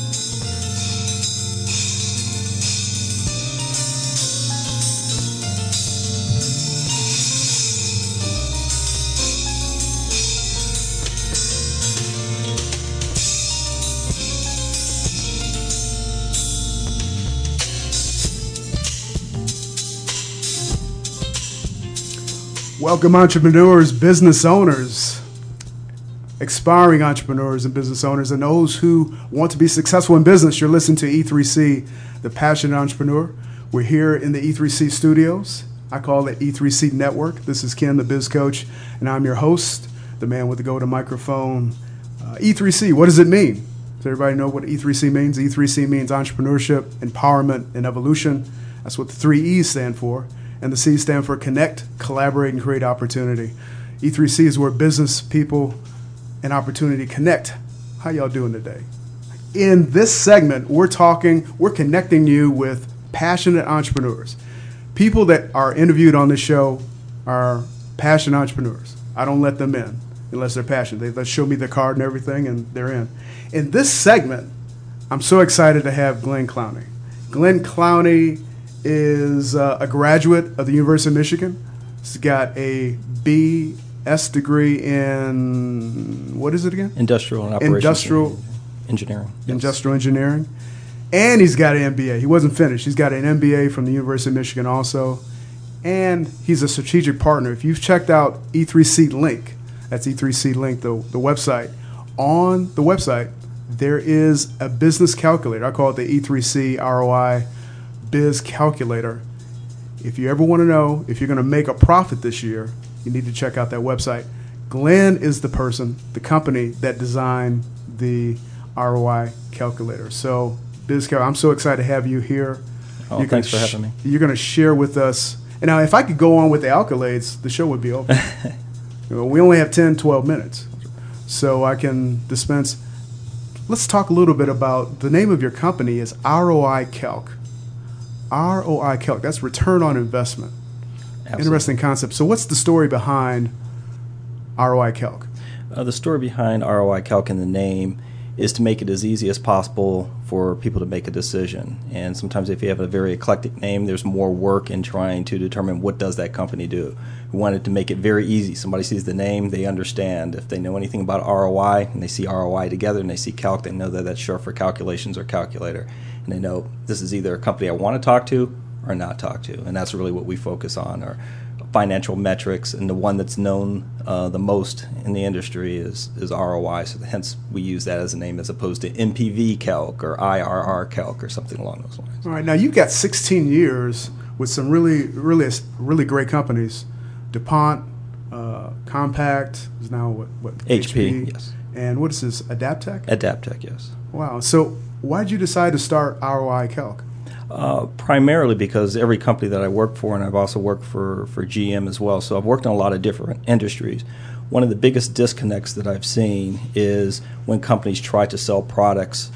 Welcome, entrepreneurs, business owners, aspiring entrepreneurs and business owners, and those who want to be successful in business. You're listening to E3C, The Passionate Entrepreneur. We're here in the E3C studios. I call it E3C Network. This is Ken, the Biz Coach, and I'm your host, the man with the golden microphone. E3C, what does it mean? Does everybody know what E3C means? E3C means entrepreneurship, empowerment, and evolution. That's what the 3 E's stand for. And the C stand for connect, collaborate, and create opportunity. E3C is where business people and opportunity connect. How y'all doing today? In this segment, we're connecting you with passionate entrepreneurs. People that are interviewed on this show are passionate entrepreneurs. I don't let them in unless they're passionate. They show me the card and everything, and they're in. In this segment, I'm so excited to have Glenn Clowney. Glenn Clowney is a graduate of the University of Michigan. He's got a BS degree in, what is it again? Industrial and operations engineering. Yes. Industrial engineering. And he's got an MBA. He wasn't finished. He's got an MBA from the University of Michigan also. And he's a strategic partner. If you've checked out E3C Link, that's E3C Link, the website. On the website, there is a business calculator. I call it the E3C ROI Biz Calculator. If you ever want to know if you're going to make a profit this year, you need to check out that website. Glenn is the person, the company that designed the ROI calculator. So, I'm so excited to have you here. Oh, thanks for having me. You're going to share with us. And now, if I could go on with the accolades, the show would be over. We only have 10, 12 minutes. So I can dispense. Let's talk a little bit about the name of your company is ROI Calc. ROI Calc, that's return on investment. Absolutely. Interesting concept. So what's the story behind ROI Calc? The story behind ROI Calc in the name is to make it as easy as possible for people to make a decision. And sometimes if you have a very eclectic name, there's more work in trying to determine what does that company do. We wanted to make it very easy. Somebody sees the name, they understand. If they know anything about ROI and they see ROI together and they see Calc, they know that that's short for calculations or calculator. And they know this is either a company I want to talk to or not talk to. And that's really what we focus on, are financial metrics. And the one that's known the most in the industry is ROI. So hence we use that as a name as opposed to NPV Calc or IRR Calc or something along those lines. All right. Now, you've got 16 years with some really great companies. DuPont, Compaq is now what? HP, yes. And what is this, Adaptec? Adaptec, yes. Wow. So why did you decide to start ROI Calc? Primarily because every company that I work for, and I've also worked for GM as well, so I've worked in a lot of different industries. One of the biggest disconnects that I've seen is when companies try to sell products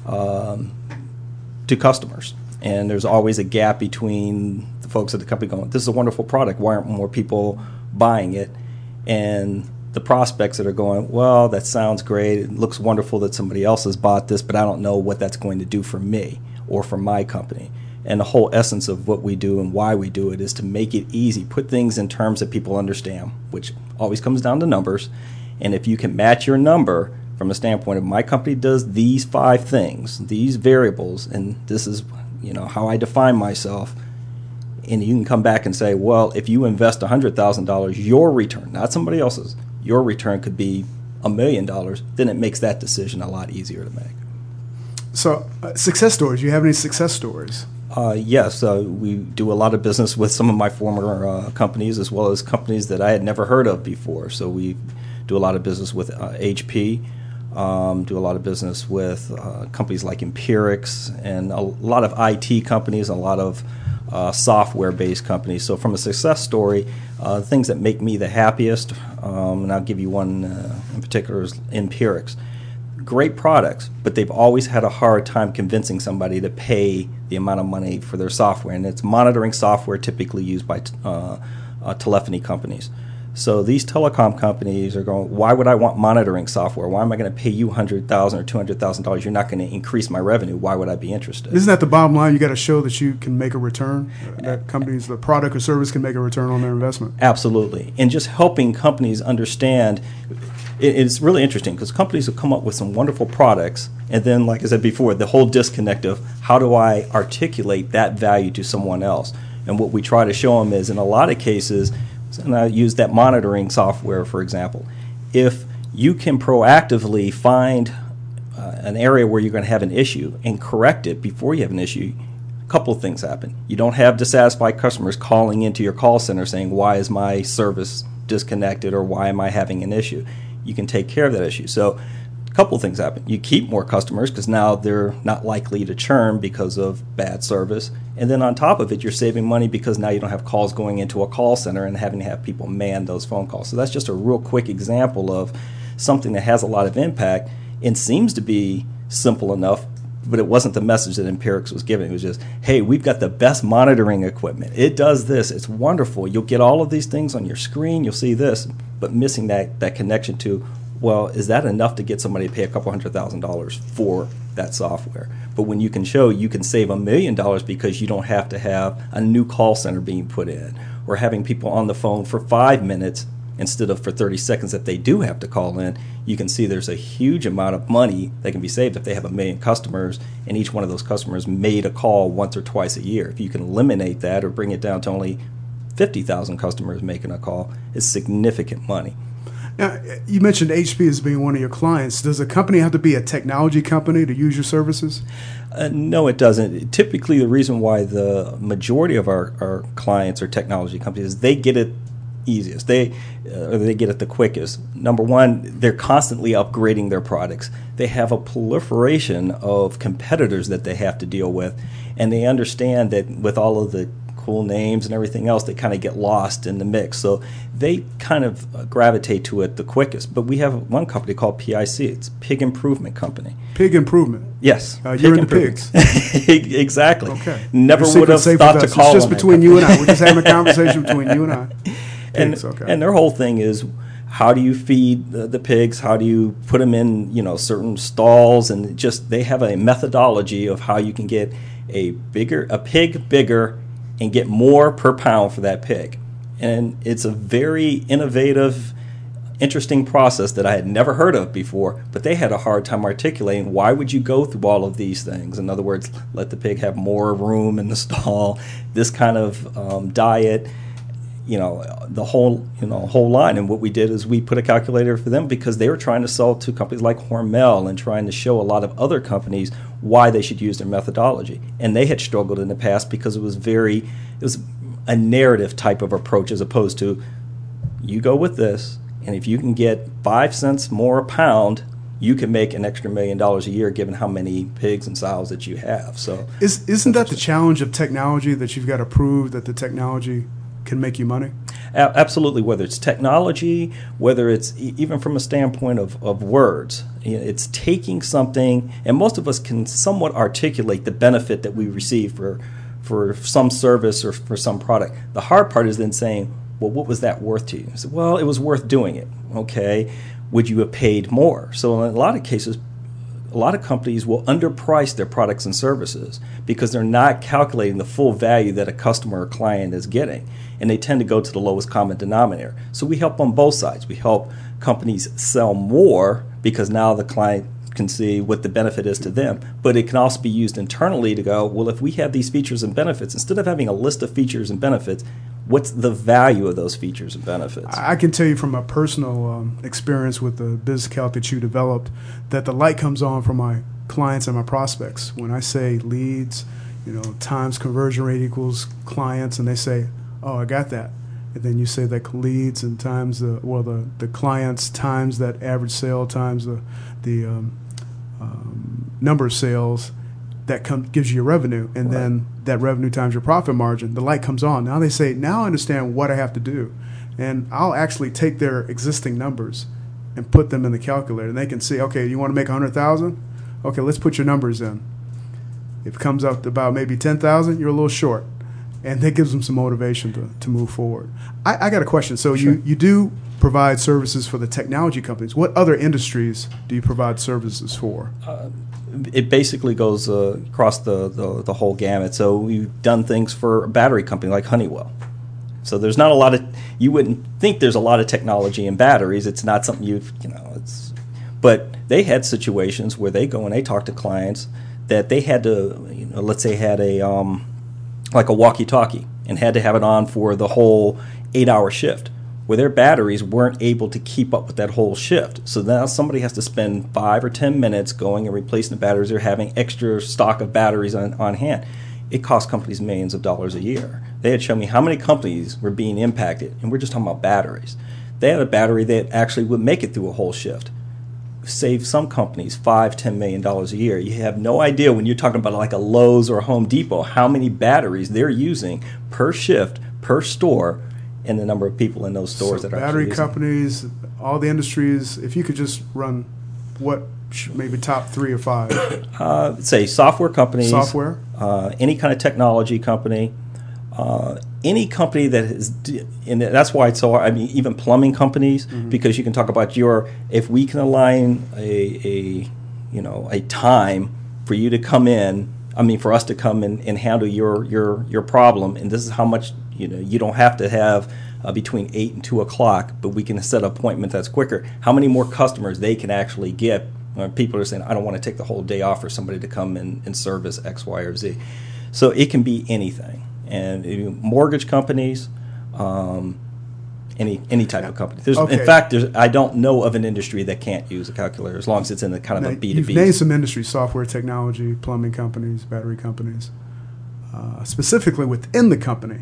to customers. And there's always a gap between the folks at the company going, this is a wonderful product, why aren't more people buying it? And the prospects that are going, well, that sounds great, it looks wonderful that somebody else has bought this, but I don't know what that's going to do for me or for my company. And the whole essence of what we do and why we do it is to make it easy, put things in terms that people understand, which always comes down to numbers. And if you can match your number from a standpoint of my company does these 5 things, these variables, and this is how I define myself, and you can come back and say, well, if you invest $100,000, your return, not somebody else's, your return could be $1 million, then it makes that decision a lot easier to make. So, success stories. Do you have any success stories? Yes. We do a lot of business with some of my former companies as well as companies that I had never heard of before. So we do a lot of business with HP, do a lot of business with companies like Empirics, and a lot of IT companies, and a lot of software-based companies. So from a success story, things that make me the happiest, and I'll give you one in particular, is Empirics. Great products, but they've always had a hard time convincing somebody to pay the amount of money for their software, and it's monitoring software typically used by telephony companies. So these telecom companies are going, why would I want monitoring software? Why am I going to pay you $100,000 or $200,000? You're not going to increase my revenue. Why would I be interested? Isn't that the bottom line? You got to show that you can make a return, that companies, the product or service can make a return on their investment. Absolutely. And just helping companies understand, it's really interesting because companies will come up with some wonderful products, and then, like I said before, the whole disconnect of how do I articulate that value to someone else? And what we try to show them is, in a lot of cases, and I use that monitoring software, for example, if you can proactively find an area where you're going to have an issue and correct it before you have an issue, a couple of things happen. You don't have dissatisfied customers calling into your call center saying, why is my service disconnected or why am I having an issue? You can take care of that issue. So a couple of things happen. You keep more customers because now they're not likely to churn because of bad service. And then on top of it, you're saving money because now you don't have calls going into a call center and having to have people man those phone calls. So that's just a real quick example of something that has a lot of impact and seems to be simple enough, but it wasn't the message that Empirix was giving. It was just, hey, we've got the best monitoring equipment. It does this. It's wonderful. You'll get all of these things on your screen. You'll see this, but missing that connection to, well, is that enough to get somebody to pay a couple $100,000 for that software? But when you can show you can save $1 million because you don't have to have a new call center being put in or having people on the phone for 5 minutes instead of for 30 seconds that they do have to call in, you can see there's a huge amount of money that can be saved if they have 1 million customers and each one of those customers made a call once or twice a year. If you can eliminate that or bring it down to only 50,000 customers making a call, it's significant money. Now, you mentioned HP as being one of your clients. Does a company have to be a technology company to use your services? No, it doesn't. Typically, the reason why the majority of our clients are technology companies is they get it easiest. They get it the quickest. Number one, they're constantly upgrading their products. They have a proliferation of competitors that they have to deal with, and they understand that with all of the cool names and everything else, they kind of get lost in the mix. So they kind of gravitate to it the quickest. But we have one company called PIC. It's Pig Improvement Company. Pig Improvement? Yes. You're in the pigs. Exactly. Okay. Never would have thought to call them. It's just between you and I. We're just having a conversation between you and I. Pigs, and their whole thing is, how do you feed the pigs? How do you put them in, certain stalls? And just they have a methodology of how you can get a pig bigger and get more per pound for that pig. And it's a very innovative, interesting process that I had never heard of before, but they had a hard time articulating why would you go through all of these things. In other words, let the pig have more room in the stall, this kind of diet, the whole line. And what we did is we put a calculator for them because they were trying to sell to companies like Hormel and trying to show a lot of other companies why they should use their methodology. And they had struggled in the past because it was a narrative type of approach as opposed to, you go with this, and if you can get 5 cents more a pound, you can make an extra $1 million a year given how many pigs and sows that you have. So isn't that the challenge of technology, that you've got to prove that the technology can make you money? Absolutely, whether it's technology, whether it's even from a standpoint of words. It's taking something, and most of us can somewhat articulate the benefit that we receive for some service or for some product. The hard part is then saying, well, what was that worth to you? I said, well, it was worth doing it. Okay, would you have paid more? So in a lot of cases, a lot of companies will underprice their products and services because they're not calculating the full value that a customer or client is getting, and they tend to go to the lowest common denominator. So we help on both sides. We help companies sell more because now the client can see what the benefit is to them, but it can also be used internally to go, well, if we have these features and benefits, instead of having a list of features and benefits, what's the value of those features and benefits? I can tell you from a personal experience with the BizCalc that you developed that the light comes on for my clients and my prospects. When I say leads, times conversion rate equals clients, and they say, oh, I got that. And then you say that leads and times the clients times that average sale times the number of sales, that gives you your revenue, and then that revenue times your profit margin, the light comes on. Now they say, now I understand what I have to do. And I'll actually take their existing numbers and put them in the calculator. And they can see, okay, you want to make 100,000? Okay, let's put your numbers in. If it comes out to about maybe 10,000, you're a little short. and that gives them some motivation to move forward. I got a question. So you do provide services for the technology companies. What other industries do you provide services for? It basically goes across the whole gamut. So we've done things for a battery company like Honeywell. So there's not a lot of, you wouldn't think there's a lot of technology in batteries. It's not something but they had situations where they go and they talk to clients that they had to, let's say had like a walkie-talkie and had to have it on for the whole 8-hour shift, where their batteries weren't able to keep up with that whole shift. So now somebody has to spend 5 or 10 minutes going and replacing the batteries or having extra stock of batteries on hand. It costs companies millions of dollars a year. They had shown me how many companies were being impacted, and we're just talking about batteries. They had a battery that actually would make it through a whole shift. Save some companies $5-10 million a year. You have no idea when you're talking about like a Lowe's or a Home Depot how many batteries they're using per shift, per store, and the number of people in those stores that are battery companies, all the industries. If you could just run what maybe top 3 or 5. Say software companies, any kind of technology company, any company that is, and that's why it's so hard. I mean, even plumbing companies, because you can talk about if we can align a time for you to come in. I mean, for us to come in and handle your problem, and this is how much you don't have to have between 8 and 2 o'clock, but we can set an appointment that's quicker. How many more customers they can actually get? People are saying, I don't want to take the whole day off for somebody to come and service X, Y, or Z. So it can be anything. And mortgage companies, any type of company. In fact, I don't know of an industry that can't use a calculator as long as it's in the kind of a B2B. You've named some industries: software, technology, plumbing companies, battery companies. Specifically within the company,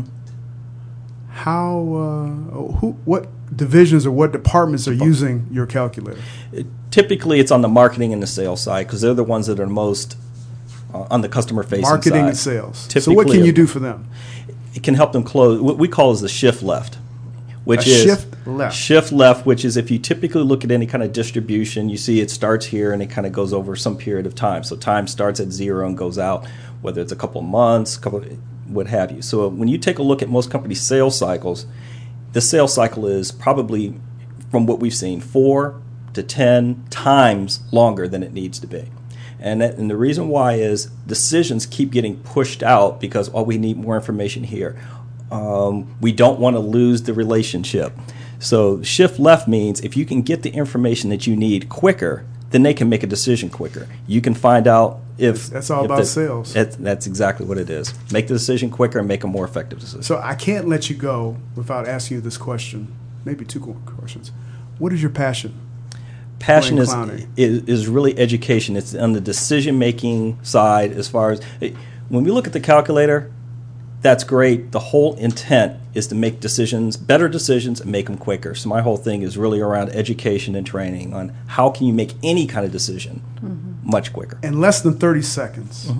what divisions or what departments are using your calculator? Typically, it's on the marketing and the sales side because they're the ones that are most on the customer-facing side. Marketing and sales. So what can you do for them? It can help them close what we call is the shift left, which is shift left, which is if you typically look at any kind of distribution, you see it starts here and it kind of goes over some period of time. So time starts at 0 and goes out, whether it's a couple of months, what have you. So when you take a look at most companies' sales cycles, the sales cycle is probably, from what we've seen, 4 to 10 times longer than it needs to be. And the reason why is decisions keep getting pushed out because, we need more information here. We don't want to lose the relationship. So shift left means if you can get the information that you need quicker, then they can make a decision quicker. You can find out if... That's all about sales. That's exactly what it is. Make the decision quicker and make a more effective decision. So I can't let you go without asking you this question, maybe 2 questions. What is your passion? Passion is really education. It's on the decision-making side as far as... When we look at the calculator, that's great. The whole intent is to make decisions, better decisions, and make them quicker. So my whole thing is really around education and training on how can you make any kind of decision much quicker. In less than 30 seconds.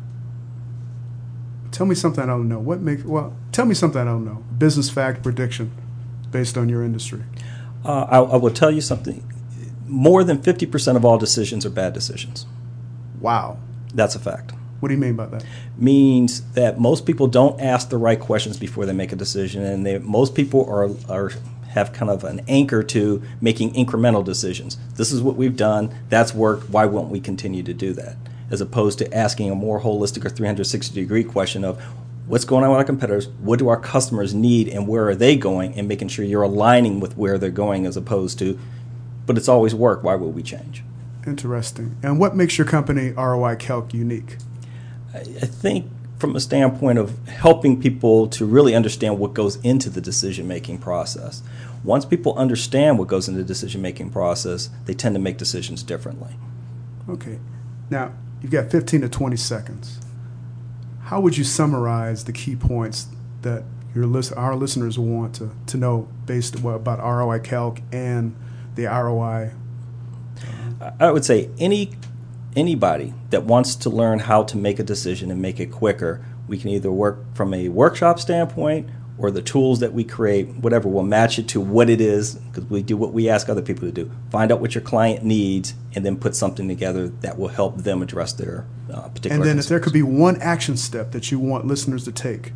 Tell me something I don't know. Tell me something I don't know. Business fact prediction based on your industry. I will tell you something. More than 50% of all decisions are bad decisions. Wow. That's a fact. What do you mean by that? Means that most people don't ask the right questions before they make a decision, and most people have kind of an anchor to making incremental decisions. This is what we've done. That's worked. Why won't we continue to do that? As opposed to asking a more holistic or 360-degree question of what's going on with our competitors, what do our customers need, and where are they going, and making sure you're aligning with where they're going as opposed to, but it's always worked. Why will we change? Interesting. And what makes your company ROI Calc unique? I think from a standpoint of helping people to really understand what goes into the decision-making process. Once people understand what goes into the decision-making process, they tend to make decisions differently. Okay. Now, you've got 15 to 20 seconds. How would you summarize the key points that our listeners want to know based about ROI Calc and the ROI? I would say anybody that wants to learn how to make a decision and make it quicker, we can either work from a workshop standpoint or the tools that we create, whatever, we'll match it to what it is, because we do what we ask other people to do. Find out what your client needs and then put something together that will help them address their particular And then concerns. if there could be one action step that you want listeners to take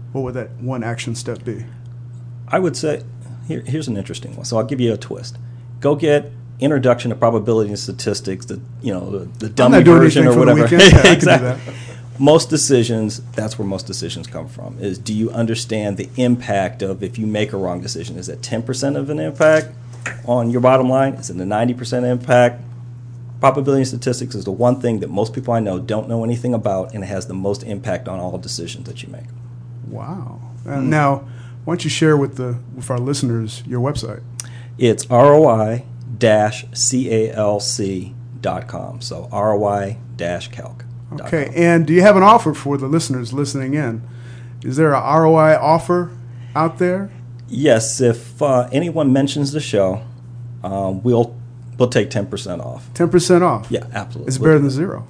what would that one action step be? I would say, here's an interesting one. So I'll give you a twist. Go get Introduction to Probability and Statistics, the dummy version or whatever. Yeah, exactly. Most decisions, that's where most decisions come from, is do you understand the impact of if you make a wrong decision? Is it 10% of an impact on your bottom line? Is it a 90% impact? Probability and statistics is the one thing that most people I know don't know anything about, and it has the most impact on all decisions that you make. Wow. Now, why don't you share with our listeners your website? It's ROI-CALC.com. So ROI-calc. Okay, and do you have an offer for the listeners listening in? Is there a ROI offer out there? Yes, if anyone mentions the show, we'll take 10% off. 10% off? Yeah, absolutely. It's better than zero.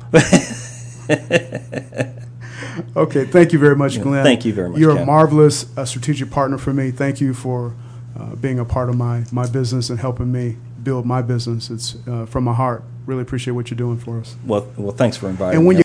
Okay, thank you very much, Glenn. Thank you very much, You're Ken. a marvelous strategic partner for me. Thank you for being a part of my business and helping me build my business. It's from my heart. Really appreciate what you're doing for us. Well, thanks for inviting and me. when you